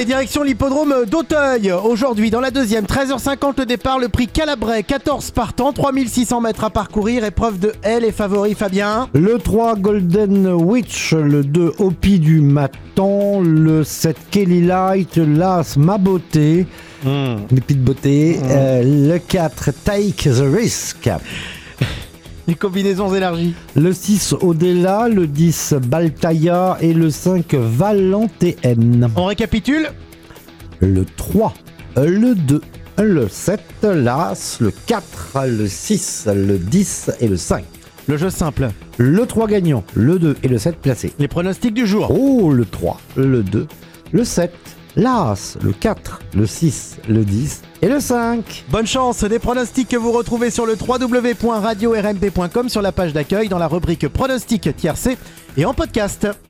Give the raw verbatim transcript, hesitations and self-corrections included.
Allez, direction l'hippodrome d'Auteuil. Aujourd'hui, dans la deuxième, treize heures cinquante le départ, le prix Calabrais, quatorze partants, trois mille six cents mètres à parcourir, épreuve de L et favori Fabien. Le trois Golden Witch, le deux Hopi du Matan, le sept Kelly Light, l'As Ma Beauté, Mmh. mes petites beautés, Mmh. euh, le quatre Take the Risk, Les combinaisons élargies. le six Odella, le dix Baltaya et le cinq Valentéenne. On récapitule. Le trois, le deux, le sept, l'As, le quatre, le six, le dix et le cinq. Le jeu simple. Le trois gagnant, le deux et le sept placés. Les pronostics du jour. Oh, le trois, le deux, le sept, l'As, le quatre, le six, le dix et le cinq. Bonne chance, des pronostics que vous retrouvez sur le w w w point radio r m p point com, sur la page d'accueil, dans la rubrique pronostics tiercé et en podcast.